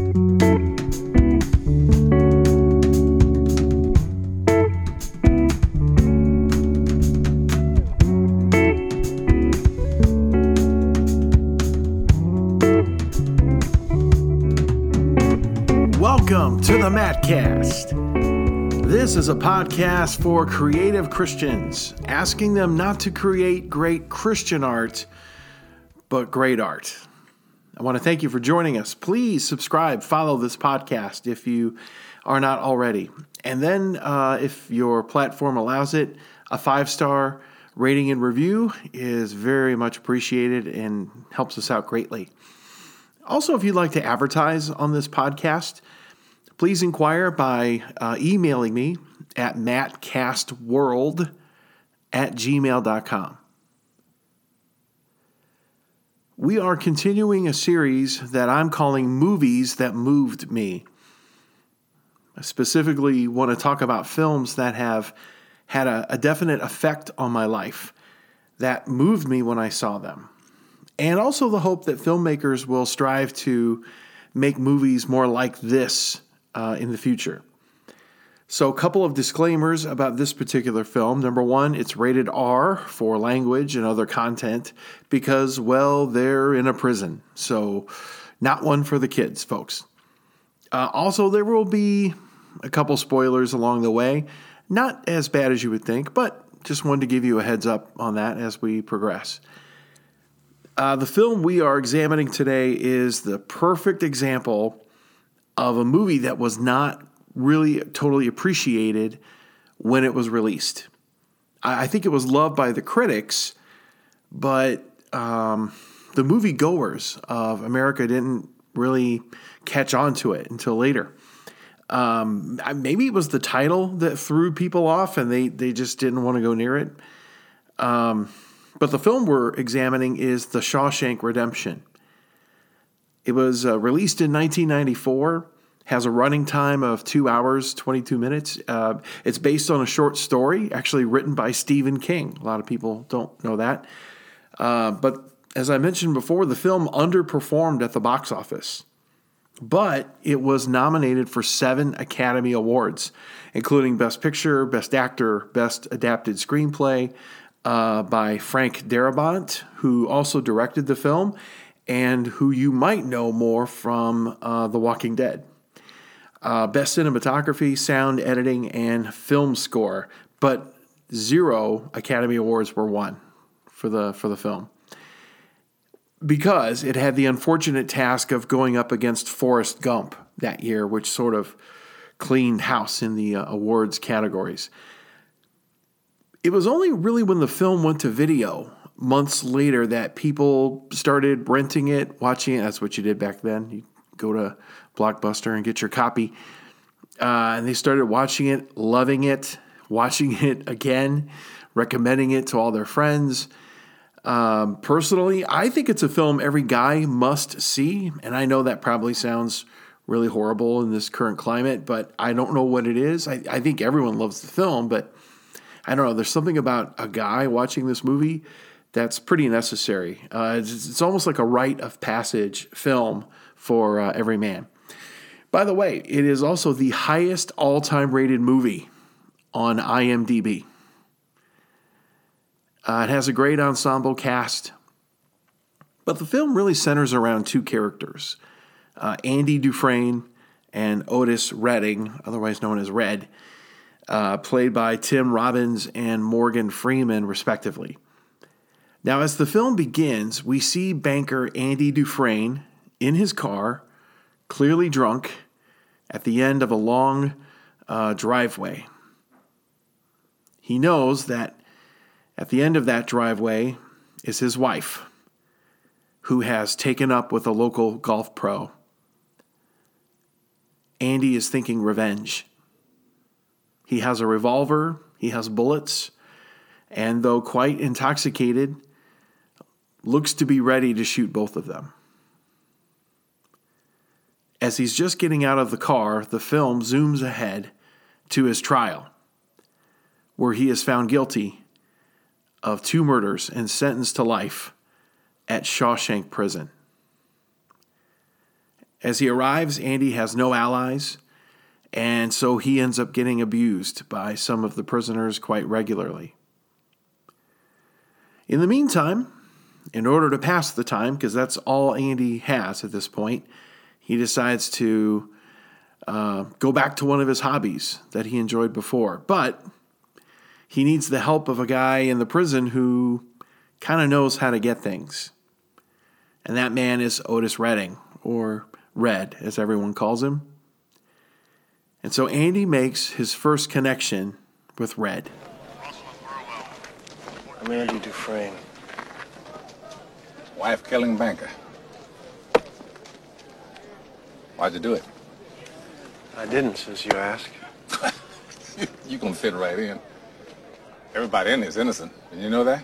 Welcome to the Mattcast. This is a podcast for creative Christians, asking them not to create great Christian art, but great art. I want to thank you for joining us. Please subscribe, follow this podcast if you are not already. And then if your platform allows it, a 5-star rating and review is very much appreciated and helps us out greatly. Also, if you'd like to advertise on this podcast, please inquire by emailing me at mattcastworld@gmail.com. We are continuing a series that I'm calling Movies That Moved Me. I specifically want to talk about films that have had a definite effect on my life, that moved me when I saw them. And also the hope that filmmakers will strive to make movies more like this in the future. So a couple of disclaimers about this particular film. Number one, it's rated R for language and other content because, well, they're in a prison. So not one for the kids, folks. Also, there will be a couple spoilers along the way. Not as bad as you would think, but just wanted to give you a heads up on that as we progress. The film we are examining today is the perfect example of a movie that was not really totally appreciated when it was released. I think it was loved by the critics, but the moviegoers of America didn't really catch on to it until later. Maybe it was the title that threw people off and they just didn't want to go near it. But the film we're examining is The Shawshank Redemption. It was released in 1994, has a running time of 2 hours, 22 minutes. It's based on a short story, actually written by Stephen King. A lot of people don't know that. But as I mentioned before, the film underperformed at the box office. But it was nominated for 7 Academy Awards, including Best Picture, Best Actor, Best Adapted Screenplay, by Frank Darabont, who also directed the film and who you might know more from The Walking Dead. Best cinematography, sound editing, and film score, but 0 Academy Awards were won for the film because it had the unfortunate task of going up against Forrest Gump that year, which sort of cleaned house in the awards categories. It was only really when the film went to video months later that people started renting it, watching it. That's what you did back then. You go to Blockbuster and get your copy. And they started watching it, loving it, watching it again, recommending it to all their friends. Personally, I think it's a film every guy must see. And I know that probably sounds really horrible in this current climate, but I don't know what it is. I think everyone loves the film, but I don't know. There's something about a guy watching this movie that's pretty necessary. It's almost like a rite of passage film for every man. By the way, it is also the highest all-time rated movie on IMDb. It has a great ensemble cast, but the film really centers around 2 characters, Andy Dufresne and Otis Redding, otherwise known as Red, played by Tim Robbins and Morgan Freeman, respectively. Now, as the film begins, we see banker Andy Dufresne in his car, clearly drunk, at the end of a long driveway. He knows that at the end of that driveway is his wife, who has taken up with a local golf pro. Andy is thinking revenge. He has a revolver, he has bullets, and though quite intoxicated, looks to be ready to shoot both of them. As he's just getting out of the car, the film zooms ahead to his trial, where he is found guilty of 2 murders and sentenced to life at Shawshank Prison. As he arrives, Andy has no allies, and so he ends up getting abused by some of the prisoners quite regularly. In the meantime, in order to pass the time, because that's all Andy has at this point, he decides to go back to one of his hobbies that he enjoyed before. But he needs the help of a guy in the prison who kind of knows how to get things. And that man is Otis Redding, or Red, as everyone calls him. And so Andy makes his first connection with Red. I'm Andy Dufresne. Wife-killing banker. Why'd you do it? I didn't, since you ask. You gonna fit right in. Everybody in here is innocent. Did you know that?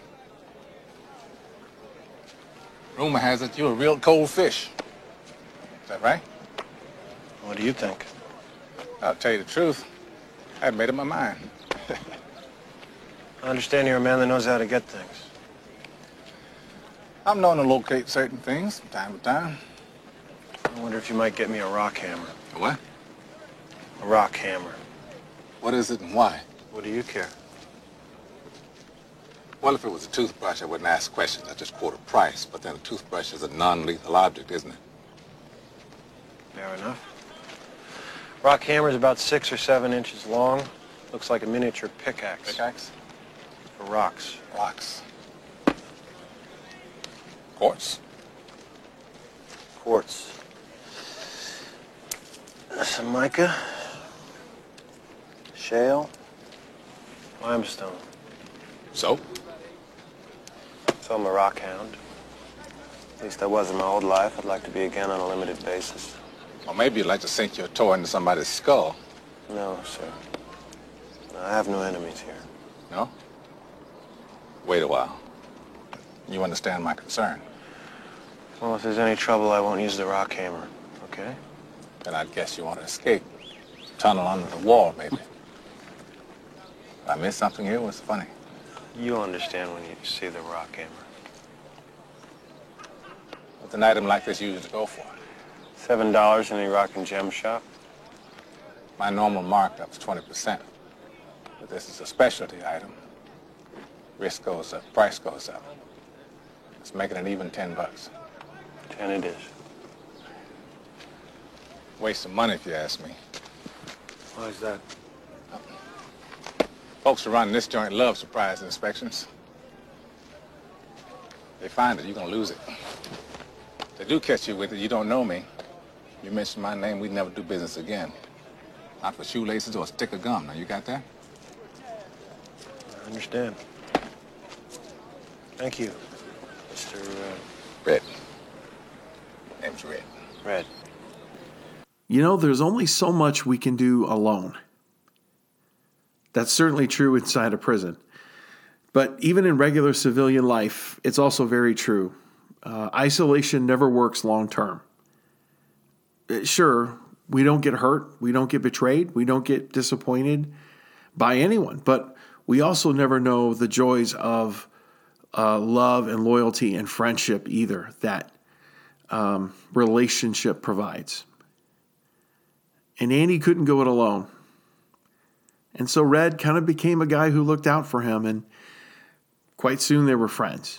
Rumor has it you're a real cold fish. Is that right? What do you think? I'll tell you the truth. I hadn't made up my mind. I understand you're a man that knows how to get things. I'm known to locate certain things from time to time. I wonder if you might get me a rock hammer. A what? A rock hammer. What is it and why? What do you care? Well, if it was a toothbrush, I wouldn't ask questions. I'd just quote a price. But then a toothbrush is a non-lethal object, isn't it? Fair enough. Rock hammer is about 6 or 7 inches long. Looks like a miniature pickaxe. Pickaxe? For rocks. Rocks. Quartz? Quartz. Some mica. Shale. Limestone. So? So I'm a rock hound. At least I was in my old life. I'd like to be again on a limited basis. Or maybe you'd like to sink your toe into somebody's skull. No, sir. I have no enemies here. No? Wait a while. You understand my concern. Well, if there's any trouble, I won't use the rock hammer, okay? Then I'd guess you want to escape. Tunnel under the wall, maybe. If I missed something here, what's funny? You'll understand when you see the rock hammer. What's an item like this usually go for? $7 in any rock and gem shop. My normal markup's 20%. But this is a specialty item. Risk goes up, price goes up. Let's make it an even $10. 10 it is. Waste of money, if you ask me. Why is that? Folks who run this joint love surprise inspections. They find it, you're gonna lose it. If they do catch you with it, you don't know me. You mention my name, we'd never do business again. Not for shoelaces or a stick of gum. Now, you got that? I understand. Thank you, Mr. Red. Name's Red. Red. You know, there's only so much we can do alone. That's certainly true inside a prison. But even in regular civilian life, it's also very true. Isolation never works long term. Sure, we don't get hurt, we don't get betrayed, we don't get disappointed by anyone, but we also never know the joys of love and loyalty and friendship either that relationship provides. And Andy couldn't go it alone. And so Red kind of became a guy who looked out for him, and quite soon they were friends.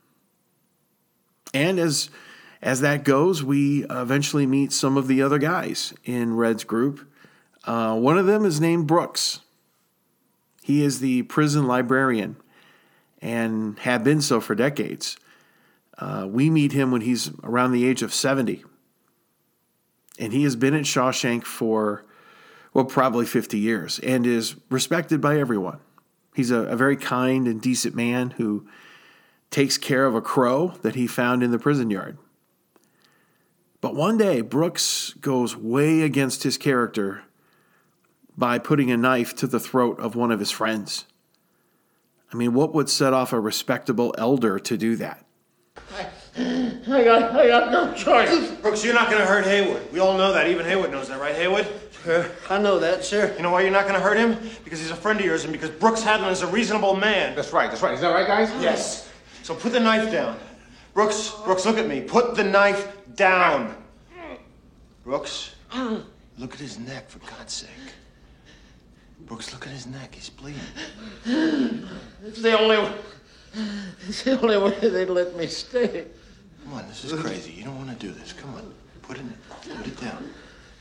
And as that goes, we eventually meet some of the other guys in Red's group. One of them is named Brooks. He is the prison librarian and had been so for decades. We meet him when he's around the age of 70. And he has been at Shawshank for, well, probably 50 years and is respected by everyone. He's a very kind and decent man who takes care of a crow that he found in the prison yard. But one day, Brooks goes way against his character by putting a knife to the throat of one of his friends. I mean, what would set off a respectable elder to do that? I got no choice. Brooks, you're not going to hurt Haywood. We all know that. Even Haywood knows that, right, Haywood? Sir, I know that, sir. You know why you're not going to hurt him? Because he's a friend of yours and because Brooks Hadlin is a reasonable man. That's right. Is that right, guys? Yes. So put the knife down. Brooks, look at me. Put the knife down. Brooks, look at his neck, for God's sake. Brooks, look at his neck. He's bleeding. It's the only way they'd let me stay. Come on, this is crazy. You don't want to do this. Come on. Put it down.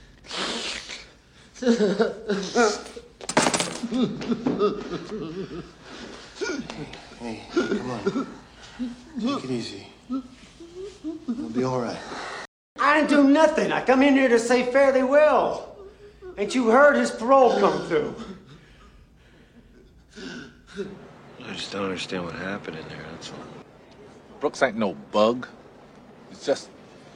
Hey, come on. Take it easy. It'll be all right. I didn't do nothing. I come in here to say fare thee well. Ain't you heard his parole come through? I just don't understand what happened in there, that's all. Brooks ain't no bug. It's just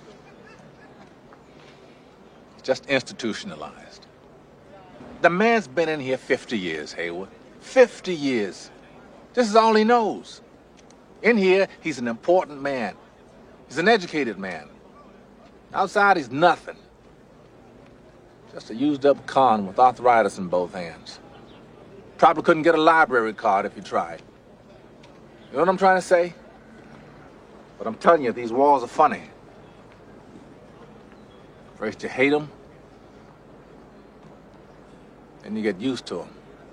institutionalized. The man's been in here 50 years, Haywood. 50 years. This is all he knows. In here, he's an important man. He's an educated man. Outside, he's nothing. Just a used-up con with arthritis in both hands. Probably couldn't get a library card if he tried. You know what I'm trying to say? But I'm telling you, these walls are funny. First you hate them, then you get used to them.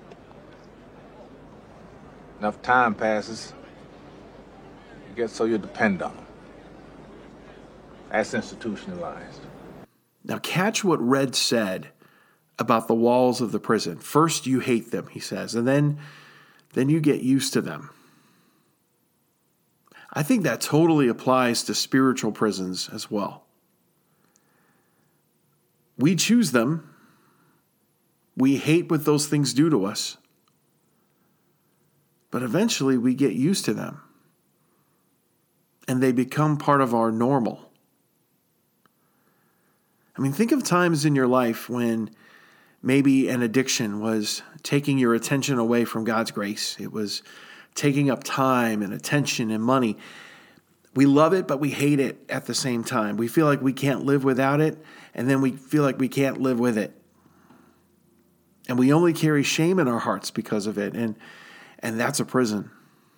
Enough time passes, you get so you depend on them. That's institutionalized. Now catch what Red said about the walls of the prison. First you hate them, he says, and then you get used to them. I think that totally applies to spiritual prisons as well. We choose them. We hate what those things do to us. But eventually we get used to them. And they become part of our normal. I mean, think of times in your life when maybe an addiction was taking your attention away from God's grace. It was taking up time and attention and money. We love it, but we hate it at the same time. We feel like we can't live without it, and then we feel like we can't live with it. And we only carry shame in our hearts because of it, and that's a prison.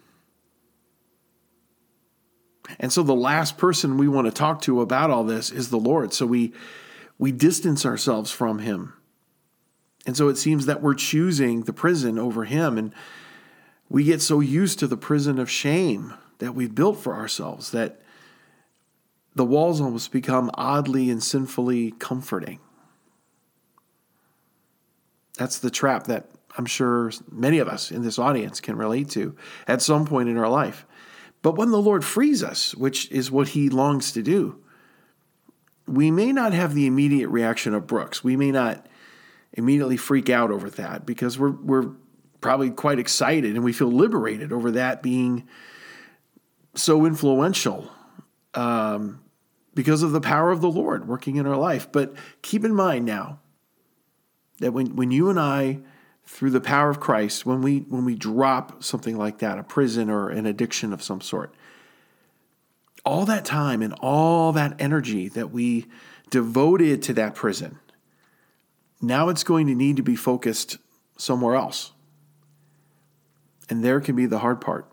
And so the last person we want to talk to about all this is the Lord. So we distance ourselves from him. And so it seems that we're choosing the prison over him, and we get so used to the prison of shame that we've built for ourselves that the walls almost become oddly and sinfully comforting. That's the trap that I'm sure many of us in this audience can relate to at some point in our life. But when the Lord frees us, which is what he longs to do, we may not have the immediate reaction of Brooks. We may not immediately freak out over that because we're probably quite excited and we feel liberated over that being so influential because of the power of the Lord working in our life. But keep in mind now that when you and I, through the power of Christ, when we drop something like that, a prison or an addiction of some sort, all that time and all that energy that we devoted to that prison, now it's going to need to be focused somewhere else. And there can be the hard part.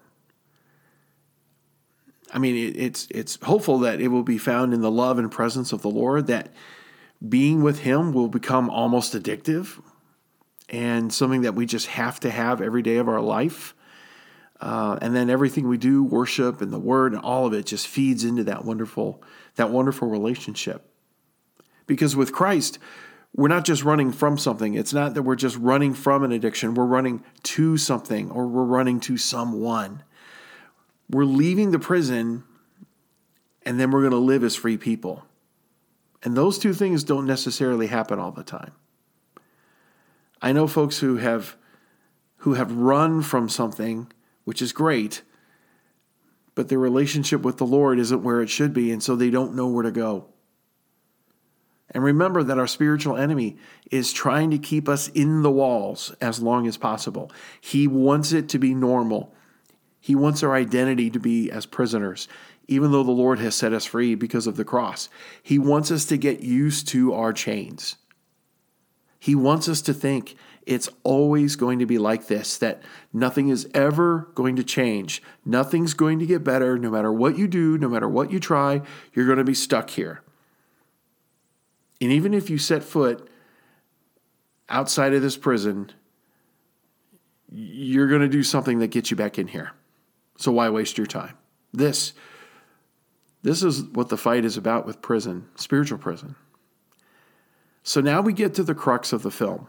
I mean, it's hopeful that it will be found in the love and presence of the Lord, that being with him will become almost addictive and something that we just have to have every day of our life. And then everything we do, worship and the word and all of it just feeds into that wonderful relationship. Because with Christ, we're not just running from something. It's not that we're just running from an addiction. We're running to something, or we're running to someone. We're leaving the prison, and then we're going to live as free people. And those two things don't necessarily happen all the time. I know folks who have run from something, which is great, but their relationship with the Lord isn't where it should be, and so they don't know where to go. And remember that our spiritual enemy is trying to keep us in the walls as long as possible. He wants it to be normal. He wants our identity to be as prisoners, even though the Lord has set us free because of the cross. He wants us to get used to our chains. He wants us to think it's always going to be like this, that nothing is ever going to change. Nothing's going to get better. No matter what you do, no matter what you try, you're going to be stuck here. And even if you set foot outside of this prison, you're going to do something that gets you back in here. So why waste your time? This is what the fight is about with prison, spiritual prison. So now we get to the crux of the film.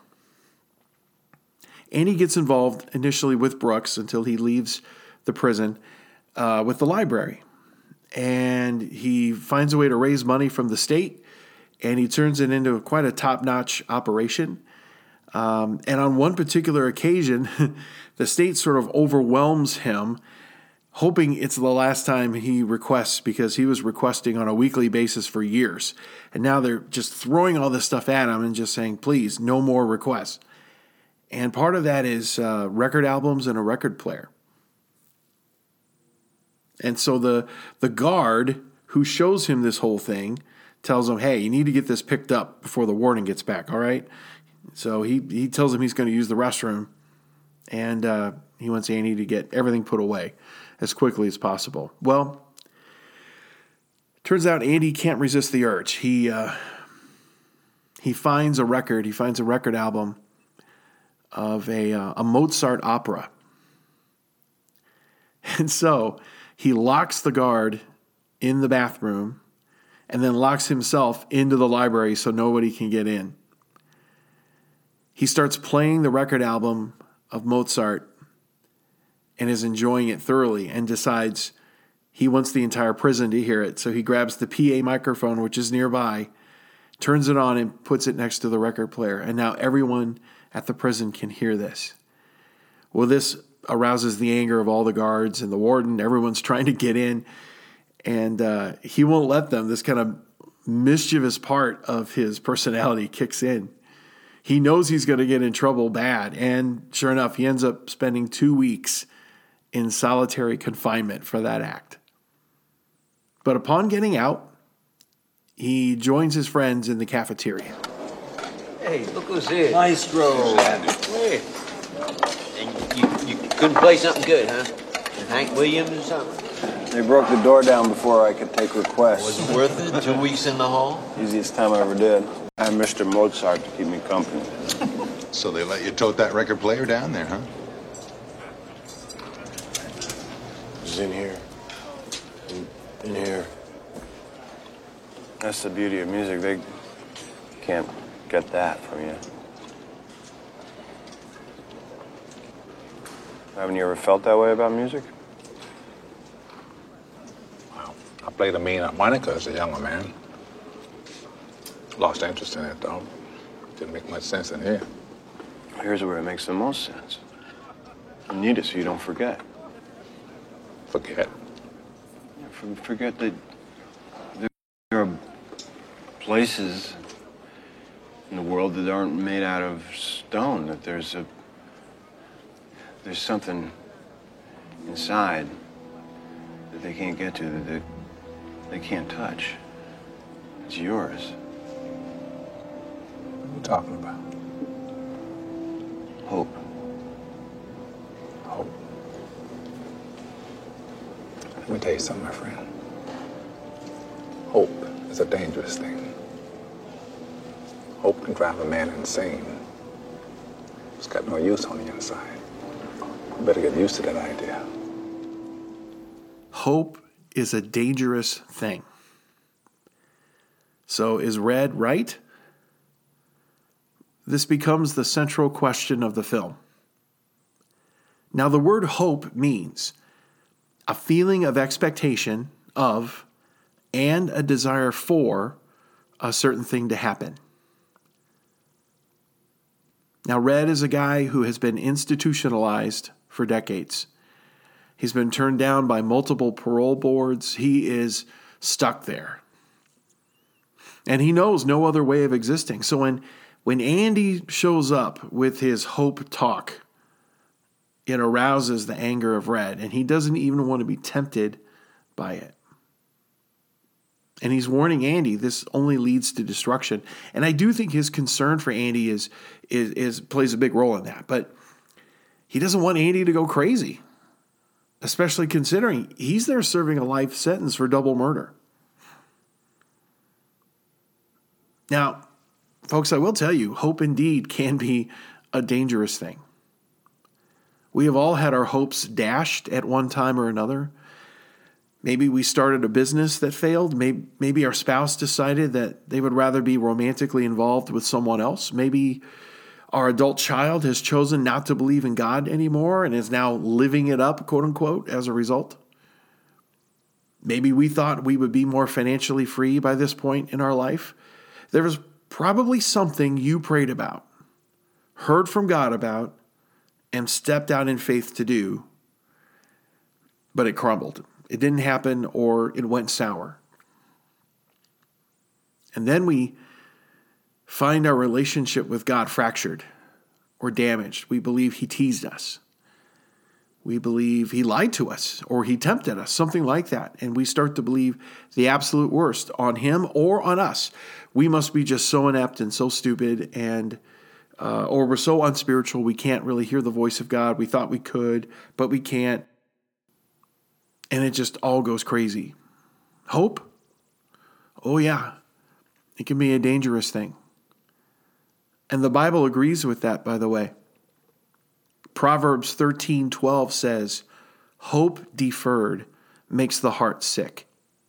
Andy gets involved initially with Brooks until he leaves the prison with the library. And he finds a way to raise money from the state, and he turns it into quite a top-notch operation. And on one particular occasion, the state sort of overwhelms him, hoping it's the last time he requests, because he was requesting on a weekly basis for years. And now they're just throwing all this stuff at him and just saying, please, no more requests. And part of that is record albums and a record player. And so the guard who shows him this whole thing tells him, hey, you need to get this picked up before the warden gets back, all right? So he tells him he's going to use the restroom, and he wants Andy to get everything put away as quickly as possible. Well, turns out Andy can't resist the urge. He finds a record. He finds a record album of a Mozart opera. And so he locks the guard in the bathroom and then locks himself into the library so nobody can get in. He starts playing the record album of Mozart and is enjoying it thoroughly and decides he wants the entire prison to hear it. So he grabs the PA microphone, which is nearby, turns it on and puts it next to the record player. And now everyone at the prison can hear this. Well, this arouses the anger of all the guards and the warden. Everyone's trying to get in, and he won't let them. This kind of mischievous part of his personality kicks in. He knows he's going to get in trouble bad, and sure enough, he ends up spending 2 weeks in solitary confinement for that act. But upon getting out, he joins his friends in the cafeteria. Hey, look who's here. Maestro. Hey. And you couldn't play something good, huh? Hank Williams or something? They broke the door down before I could take requests. Was it worth it? 2 weeks in the hall? Easiest time I ever did. I had Mr. Mozart to keep me company. So they let you tote that record player down there, huh? It was in here. In here. That's the beauty of music. They can't get that from you. Haven't you ever felt that way about music? Well, I played a mean harmonica as a younger man. Lost interest in it, though. Didn't make much sense in here. Here's where it makes the most sense. You need it so you don't forget. Forget. Forget that there are places in the world that aren't made out of stone, that there's something inside that they can't get to, that they can't touch. It's yours. What are you talking about? Hope. Hope. Let me tell you something, my friend. Hope is a dangerous thing. Hope can drive a man insane. It's got no use on the inside. You better get used to that idea. Hope is a dangerous thing. So is Red right? This becomes the central question of the film. Now, the word hope means a feeling of expectation of and a desire for a certain thing to happen. Now, Red is a guy who has been institutionalized for decades. He's been turned down by multiple parole boards. He is stuck there. And he knows no other way of existing. So when Andy shows up with his hope talk, it arouses the anger of Red, and he doesn't even want to be tempted by it. And he's warning Andy this only leads to destruction. And I do think his concern for Andy is plays a big role in that. But he doesn't want Andy to go crazy, especially considering he's there serving a life sentence for double murder. Now, folks, I will tell you, hope indeed can be a dangerous thing. We have all had our hopes dashed at one time or another. Maybe we started a business that failed. Maybe our spouse decided that they would rather be romantically involved with someone else. Maybe our adult child has chosen not to believe in God anymore and is now living it up, quote unquote, as a result. Maybe we thought we would be more financially free by this point in our life. There was probably something you prayed about, heard from God about, and stepped out in faith to do, but it crumbled. It didn't happen, or it went sour. And then we find our relationship with God fractured or damaged. We believe he teased us. We believe he lied to us, or he tempted us, something like that. And we start to believe the absolute worst on him or on us. We must be just so inept and so stupid, and or we're so unspiritual we can't really hear the voice of God. We thought we could, but we can't. And it just all goes crazy. Hope? Oh yeah, it can be a dangerous thing. And the Bible agrees with that, by the way. Proverbs 13:12 says, "Hope deferred makes the heart sick."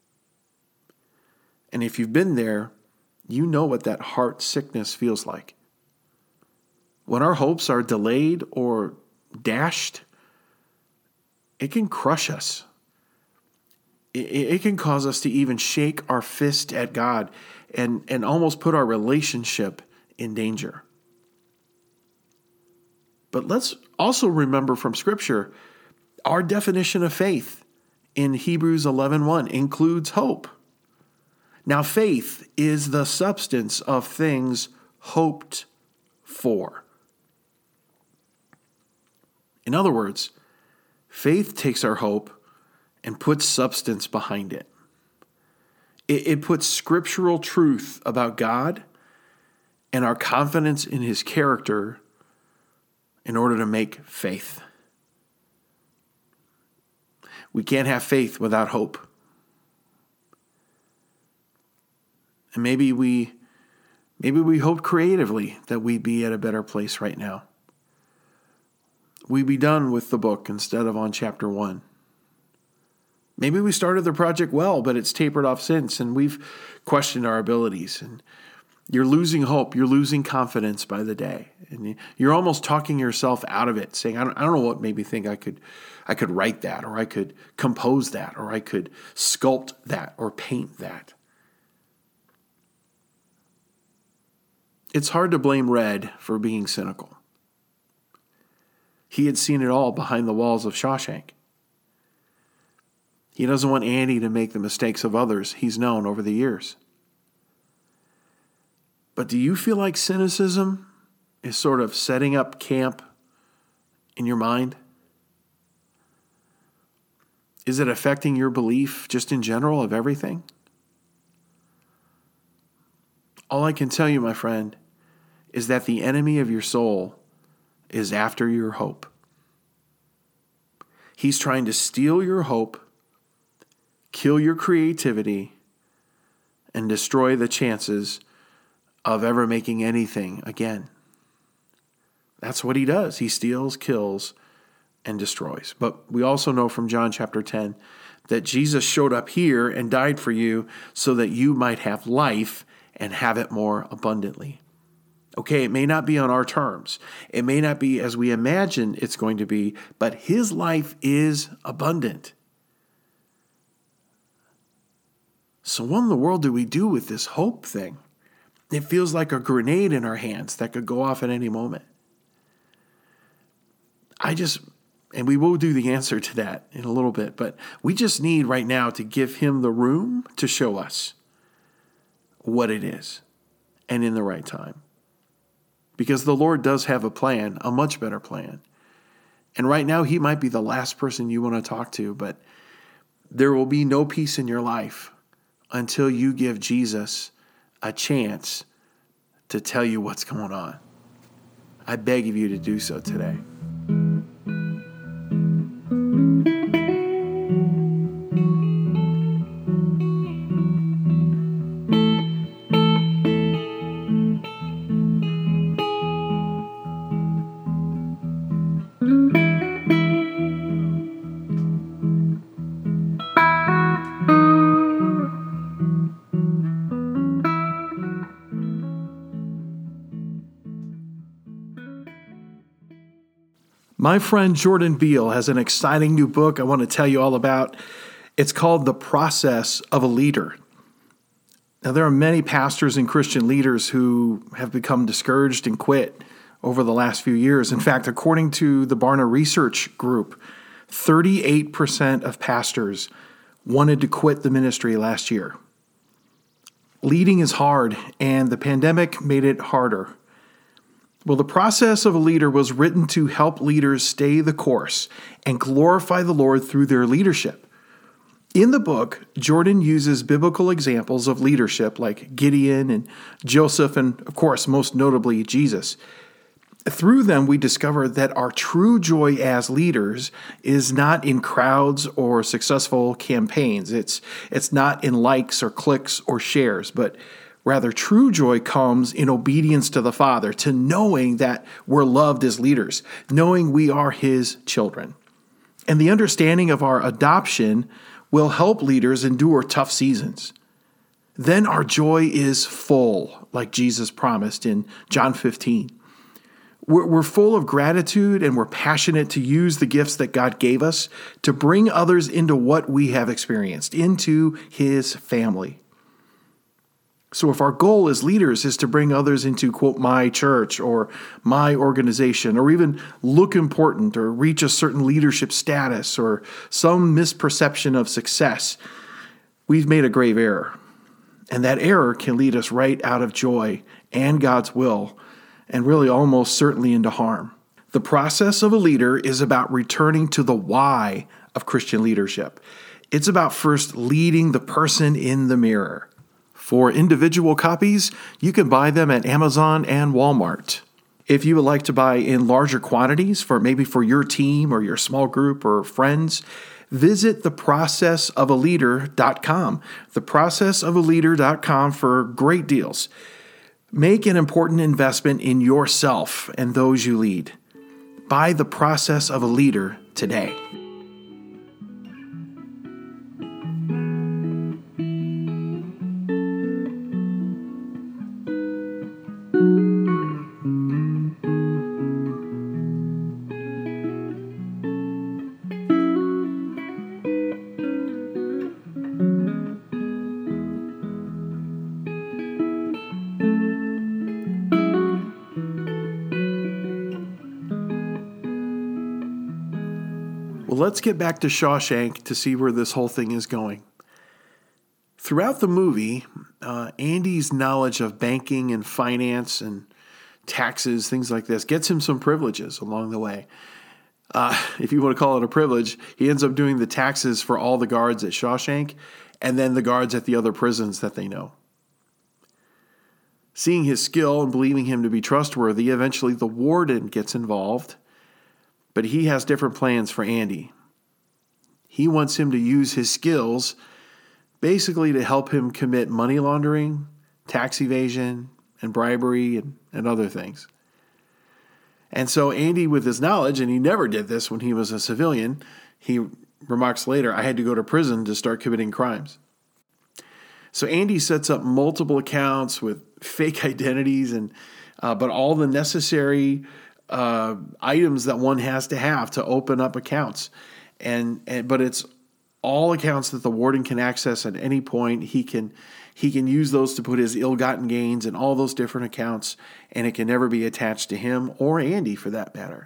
And if you've been there, you know what that heart sickness feels like. When our hopes are delayed or dashed, it can crush us. It can cause us to even shake our fist at God and almost put our relationship in danger. But let's also remember from Scripture, our definition of faith in Hebrews 11:1 includes hope. Now, faith is the substance of things hoped for. In other words, faith takes our hope and puts substance behind it. It puts scriptural truth about God and our confidence in his character in order to make faith. We can't have faith without hope. And maybe we hope creatively that we'd be at a better place right now. We'd be done with the book instead of on chapter 1. Maybe we started the project well, but it's tapered off since, and we've questioned our abilities. And you're losing hope. You're losing confidence by the day. And you're almost talking yourself out of it, saying, I don't know what made me think I could write that, or I could compose that, or I could sculpt that, or paint that. It's hard to blame Red for being cynical. He had seen it all behind the walls of Shawshank. He doesn't want Andy to make the mistakes of others he's known over the years. But do you feel like cynicism is sort of setting up camp in your mind? Is it affecting your belief just in general of everything? All I can tell you, my friend, is that the enemy of your soul is after your hope. He's trying to steal your hope, kill your creativity, and destroy the chances of ever making anything again. That's what he does. He steals, kills, and destroys. But we also know from John chapter 10 that Jesus showed up here and died for you so that you might have life and have it more abundantly. Okay, it may not be on our terms. It may not be as we imagine it's going to be, but his life is abundant. So what in the world do we do with this hope thing? It feels like a grenade in our hands that could go off at any moment. And we will do the answer to that in a little bit, but we just need right now to give him the room to show us what it is and in the right time. Because the Lord does have a plan, a much better plan. And right now he might be the last person you want to talk to, but there will be no peace in your life until you give Jesus a chance to tell you what's going on. I beg of you to do so today. My friend Jordan Beal has an exciting new book I want to tell you all about. It's called The Process of a Leader. Now, there are many pastors and Christian leaders who have become discouraged and quit over the last few years. In fact, according to the Barna Research Group, 38% of pastors wanted to quit the ministry last year. Leading is hard, and the pandemic made it harder. Well, The Process of a Leader was written to help leaders stay the course and glorify the Lord through their leadership. In the book, Jordan uses biblical examples of leadership like Gideon and Joseph and, of course, most notably, Jesus. Through them, we discover that our true joy as leaders is not in crowds or successful campaigns. It's not in likes or clicks or shares, but rather, true joy comes in obedience to the Father, to knowing that we're loved as leaders, knowing we are His children. And the understanding of our adoption will help leaders endure tough seasons. Then our joy is full, like Jesus promised in John 15. We're full of gratitude and we're passionate to use the gifts that God gave us to bring others into what we have experienced, into His family. So if our goal as leaders is to bring others into, quote, my church or my organization, or even look important or reach a certain leadership status or some misperception of success, we've made a grave error. And that error can lead us right out of joy and God's will, and really almost certainly into harm. The Process of a Leader is about returning to the why of Christian leadership. It's about first leading the person in the mirror. For individual copies, you can buy them at Amazon and Walmart. If you would like to buy in larger quantities for your team or your small group or friends, visit theprocessofaleader.com. Theprocessofaleader.com for great deals. Make an important investment in yourself and those you lead. Buy The Process of a Leader today. Well, let's get back to Shawshank to see where this whole thing is going. Throughout the movie, Andy's knowledge of banking and finance and taxes, things like this, gets him some privileges along the way. If you want to call it a privilege, he ends up doing the taxes for all the guards at Shawshank and then the guards at the other prisons that they know. Seeing his skill and believing him to be trustworthy, eventually the warden gets involved. But he has different plans for Andy. He wants him to use his skills basically to help him commit money laundering, tax evasion, and bribery, and other things. And so Andy, with his knowledge, and he never did this when he was a civilian, he remarks later, I had to go to prison to start committing crimes. So Andy sets up multiple accounts with fake identities, but all the necessary items that one has to have to open up accounts. But it's all accounts that the warden can access at any point. He can use those to put his ill-gotten gains in all those different accounts, and it can never be attached to him or Andy for that matter.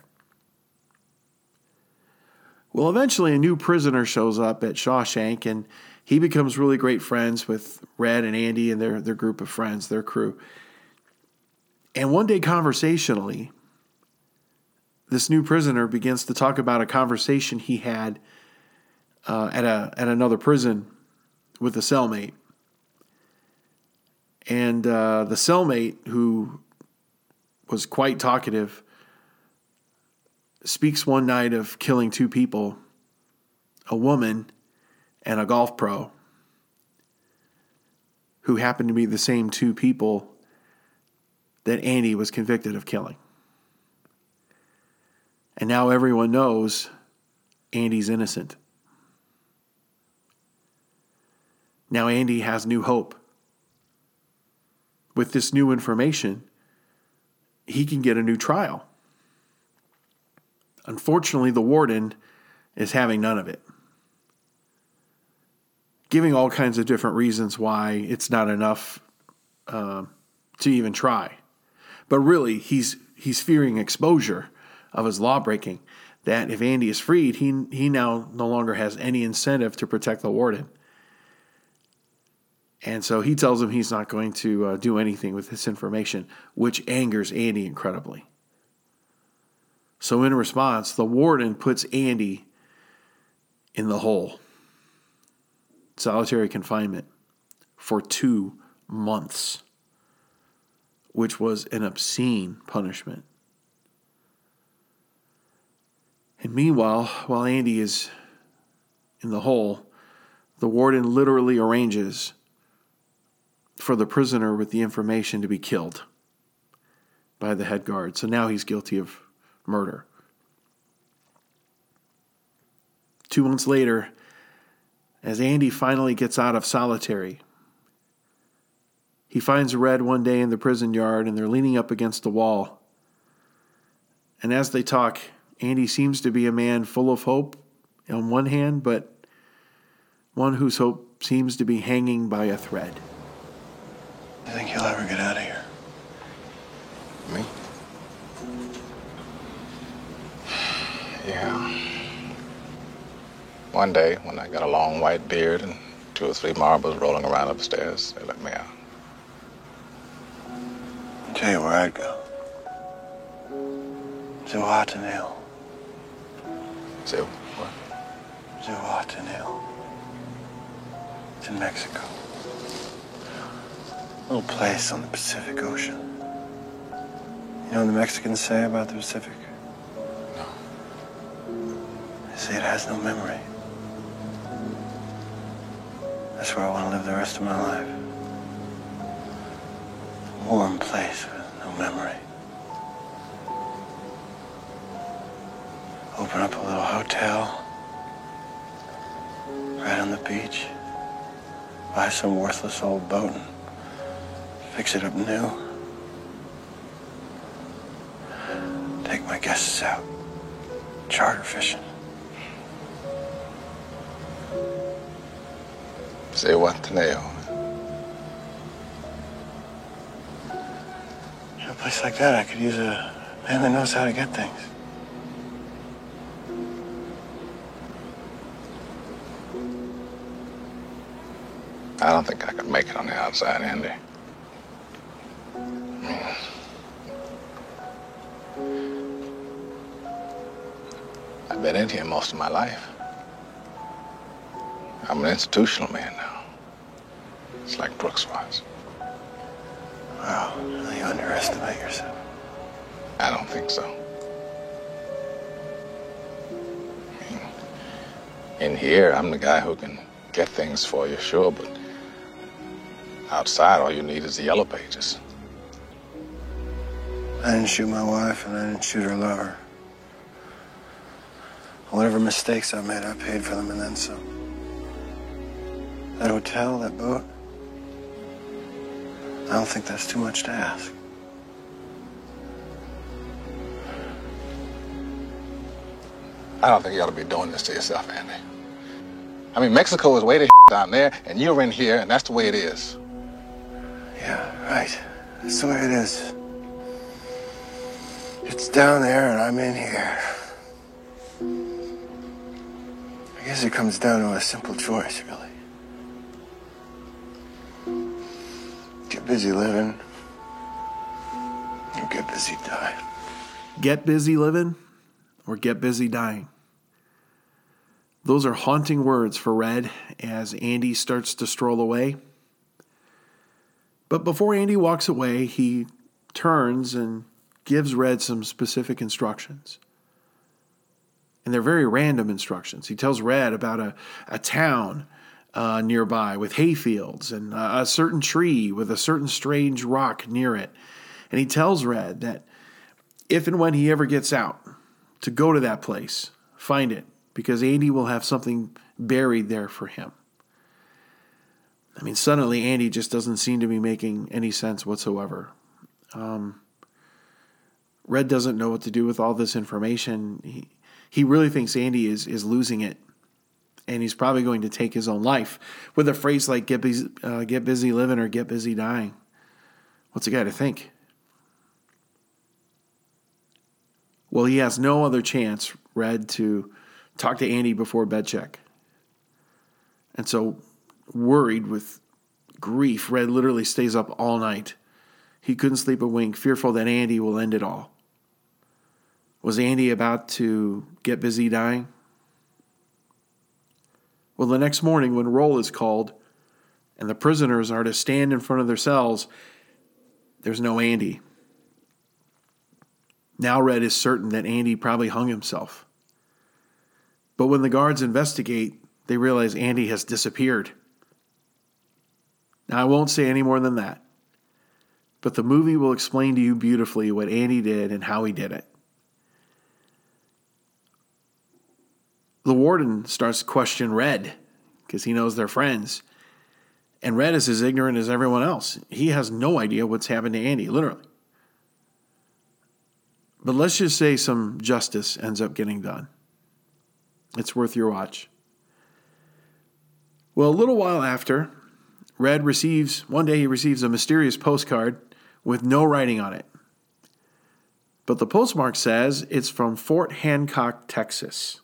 Well, eventually a new prisoner shows up at Shawshank, and he becomes really great friends with Red and Andy and their group of friends, their crew. And one day conversationally, this new prisoner begins to talk about a conversation he had at another prison with a cellmate. And the cellmate, who was quite talkative, speaks one night of killing two people, a woman and a golf pro, who happened to be the same two people that Andy was convicted of killing. And now everyone knows Andy's innocent. Now Andy has new hope. With this new information, he can get a new trial. Unfortunately, the warden is having none of it, giving all kinds of different reasons why it's not enough to even try. But really, he's fearing exposure of his law breaking, that if Andy is freed, he now no longer has any incentive to protect the warden. And so he tells him he's not going to do anything with this information, which angers Andy incredibly. So in response, the warden puts Andy in the hole, solitary confinement, for 2 months, which was an obscene punishment. And meanwhile, while Andy is in the hole, the warden literally arranges for the prisoner with the information to be killed by the head guard. So now he's guilty of murder. 2 months later, as Andy finally gets out of solitary, he finds Red one day in the prison yard, and they're leaning up against a wall. And as they talk, Andy seems to be a man full of hope on one hand, but one whose hope seems to be hanging by a thread. You think you'll ever get out of here? Me? Yeah. One day, when I got a long white beard and 2 or 3 marbles rolling around upstairs, they let me out. I'll tell you where I'd go. Zihuatanejo. Say what? Zihuatanejo. It's in Mexico. A little place on the Pacific Ocean. You know what the Mexicans say about the Pacific? No. They say it has no memory. That's where I want to live the rest of my life. A warm place with no memory. Open up a little hotel right on the beach. Buy some worthless old boat and fix it up new. Take my guests out. Charter fishing. Say what, Taneo? In a place like that, I could use a man that knows how to get things. I don't think I could make it on the outside, Andy. I've been in here most of my life. I'm an institutional man now. It's like Brooks was. Wow, you underestimate yourself. I don't think so. In here, I'm the guy who can get things for you, sure, but outside, all you need is the yellow pages. I didn't shoot my wife, and I didn't shoot her lover. Whatever mistakes I made, I paid for them and then some. That hotel, that boat, I don't think that's too much to ask. I don't think you ought to be doing this to yourself, Andy. I mean, Mexico is way the down there, and you're in here, and that's the way it is. Yeah, right. That's the way it is. It's down there, and I'm in here. I guess it comes down to a simple choice, really. Get busy living, or get busy dying. Get busy living or get busy dying. Those are haunting words for Red as Andy starts to stroll away. But before Andy walks away, he turns and gives Red some specific instructions. And they're very random instructions. He tells Red about a town nearby with hayfields and a certain tree with a certain strange rock near it. And he tells Red that if and when he ever gets out, to go to that place, find it, because Andy will have something buried there for him. I mean, suddenly Andy just doesn't seem to be making any sense whatsoever. Red doesn't know what to do with all this information. He really thinks Andy is losing it, and he's probably going to take his own life with a phrase like get busy living or get busy dying. What's a guy to think? Well, he has no other chance, Red, to talk to Andy before bed check. And so, worried with grief, Red literally stays up all night. He couldn't sleep a wink, fearful that Andy will end it all. Was Andy about to get busy dying? Well, the next morning when roll is called and the prisoners are to stand in front of their cells, there's no Andy. Now Red is certain that Andy probably hung himself. But when the guards investigate, they realize Andy has disappeared. Now, I won't say any more than that, but the movie will explain to you beautifully what Andy did and how he did it. The warden starts to question Red because he knows they're friends. And Red is as ignorant as everyone else. He has no idea what's happened to Andy, literally. But let's just say some justice ends up getting done. It's worth your watch. Well, a little while after, one day he receives a mysterious postcard with no writing on it. But the postmark says it's from Fort Hancock, Texas,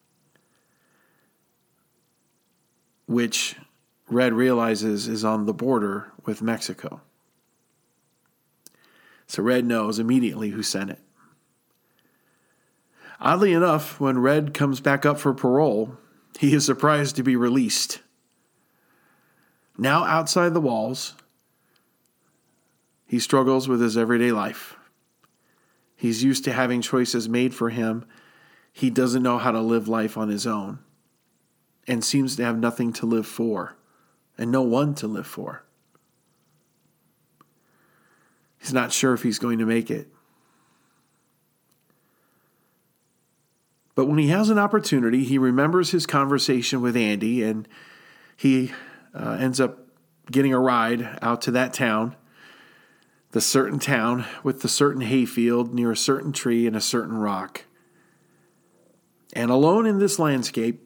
which Red realizes is on the border with Mexico. So Red knows immediately who sent it. Oddly enough, when Red comes back up for parole, he is surprised to be released. Now outside the walls, he struggles with his everyday life. He's used to having choices made for him. He doesn't know how to live life on his own and seems to have nothing to live for and no one to live for. He's not sure if he's going to make it. But when he has an opportunity, he remembers his conversation with Andy, and he ends up getting a ride out to that town, the certain town with the certain hayfield near a certain tree and a certain rock. And alone in this landscape,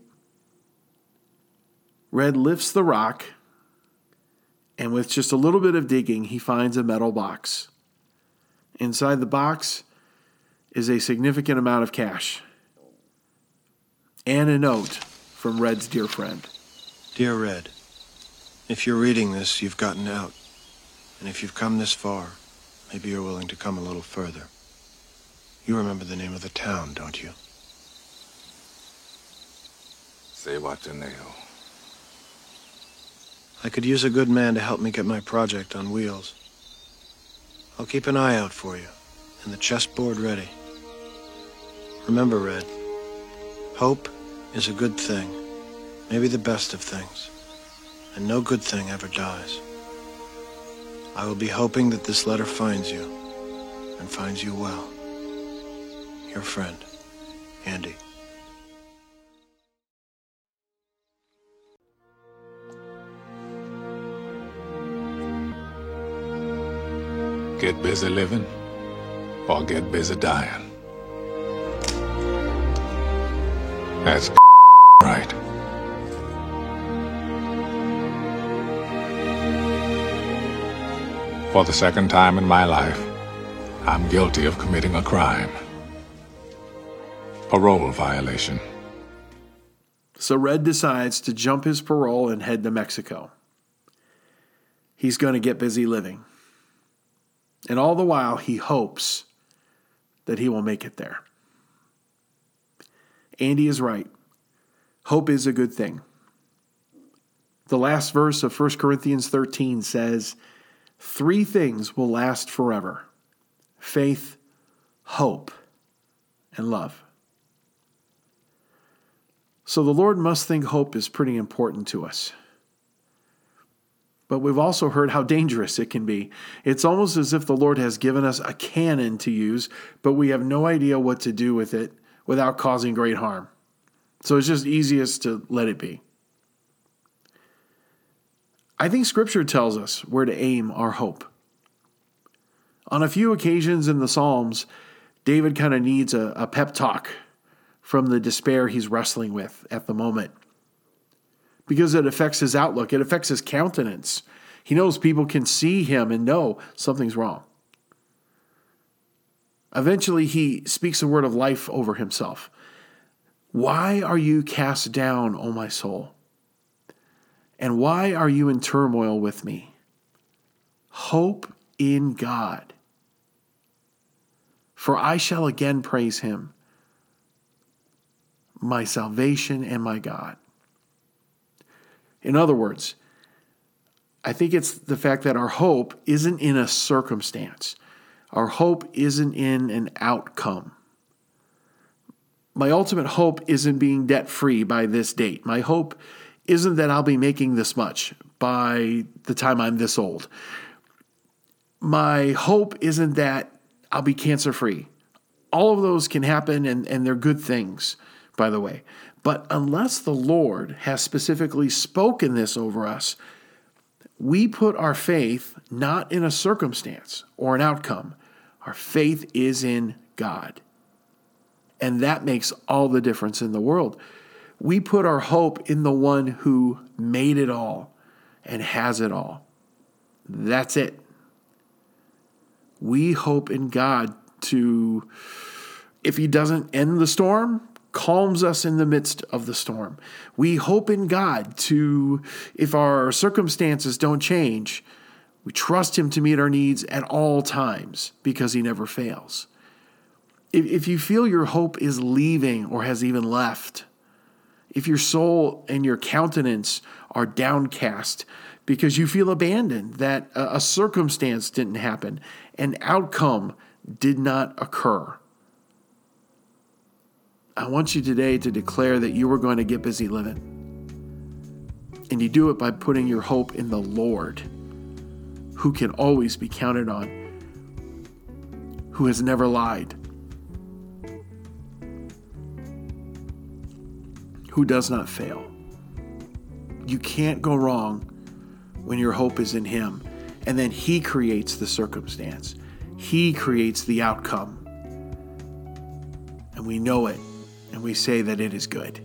Red lifts the rock, and with just a little bit of digging, he finds a metal box. Inside the box is a significant amount of cash and a note from Red's dear friend. Dear Red, if you're reading this, you've gotten out. And if you've come this far, maybe you're willing to come a little further. You remember the name of the town, don't you? Zihuatanejo. I could use a good man to help me get my project on wheels. I'll keep an eye out for you, and the chessboard ready. Remember, Red, hope is a good thing, maybe the best of things, and no good thing ever dies. I will be hoping that this letter finds you, and finds you well. Your friend, Andy. Get busy living or get busy dying. That's right. For the second time in my life, I'm guilty of committing a crime. Parole violation. So Red decides to jump his parole and head to Mexico. He's going to get busy living. And all the while, he hopes that he will make it there. Andy is right. Hope is a good thing. The last verse of 1 Corinthians 13 says, 3 things will last forever: faith, hope, and love. So the Lord must think hope is pretty important to us. But we've also heard how dangerous it can be. It's almost as if the Lord has given us a cannon to use, but we have no idea what to do with it without causing great harm. So it's just easiest to let it be. I think Scripture tells us where to aim our hope. On a few occasions in the Psalms, David kind of needs a pep talk from the despair he's wrestling with at the moment, because it affects his outlook. It affects his countenance. He knows people can see him and know something's wrong. Eventually, he speaks a word of life over himself. Why are you cast down, O my soul? And why are you in turmoil with me? Hope in God, for I shall again praise him, my salvation and my God. In other words, I think it's the fact that our hope isn't in a circumstance. Our hope isn't in an outcome. My ultimate hope isn't being debt-free by this date. My hope isn't that I'll be making this much by the time I'm this old. My hope isn't that I'll be cancer-free. All of those can happen, and they're good things, by the way. But unless the Lord has specifically spoken this over us, we put our faith not in a circumstance or an outcome. Our faith is in God. And that makes all the difference in the world. We put our hope in the one who made it all and has it all. That's it. We hope in God to, if he doesn't end the storm, calms us in the midst of the storm. We hope in God to, if our circumstances don't change, we trust him to meet our needs at all times because he never fails. If you feel your hope is leaving or has even left, if your soul and your countenance are downcast because you feel abandoned, that a circumstance didn't happen, an outcome did not occur, I want you today to declare that you are going to get busy living. And you do it by putting your hope in the Lord, who can always be counted on, who has never lied, who does not fail. You can't go wrong when your hope is in him. And then he creates the circumstance. He creates the outcome. And we know it. And we say that it is good.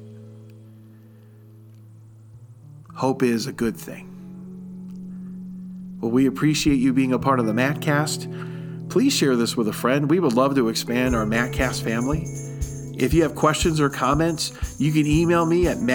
Hope is a good thing. Well, we appreciate you being a part of the Mattcast. Please share this with a friend. We would love to expand our Mattcast family. If you have questions or comments, you can email me at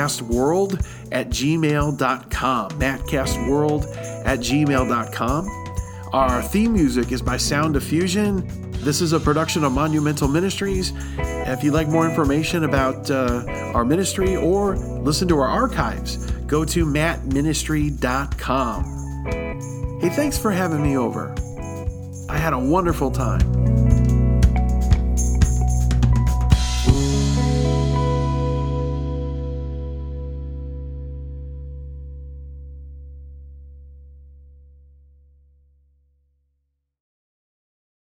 mattcastworld@gmail.com. mattcastworld@gmail.com. Our theme music is by Sound Diffusion. This is a production of Monumental Ministries. If you'd like more information about our ministry or listen to our archives, go to mattministry.com. Hey, thanks for having me over. I had a wonderful time.